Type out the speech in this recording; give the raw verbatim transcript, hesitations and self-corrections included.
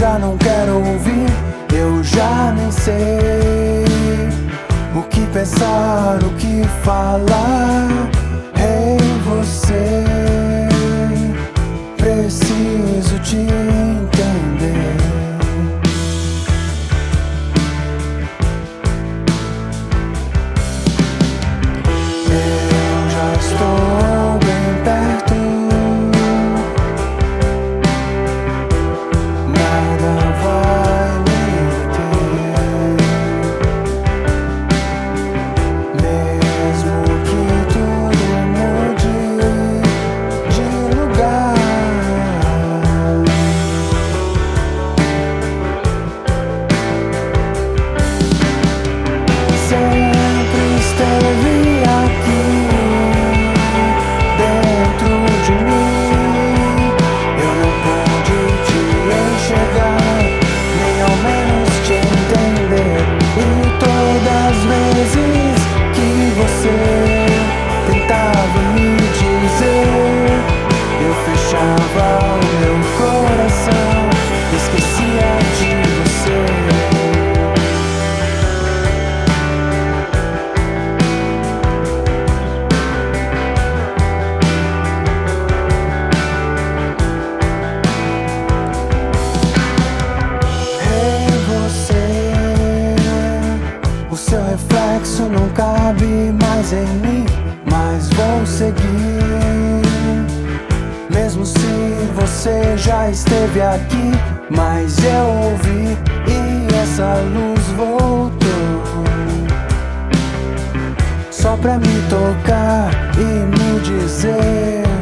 já não quero ouvir, eu já nem sei o que pensar, o que falar. Ei, você, preciso te entender. Eu já estou bem perto, nada vai me deter. Mesmo que tudo mude de lugar, sempre esteve aqui dentro de mim. Eu não pude te enxergar, nem ao menos te entender. E todas as vezes que você tentava me dizer, eu fechava o meu coração, esquecia de você. O seu reflexo não cabe mais em mim, mas vou seguir. Mesmo se você já esteve aqui, mas eu ouvi e essa luz voltou, só pra me tocar e me dizer: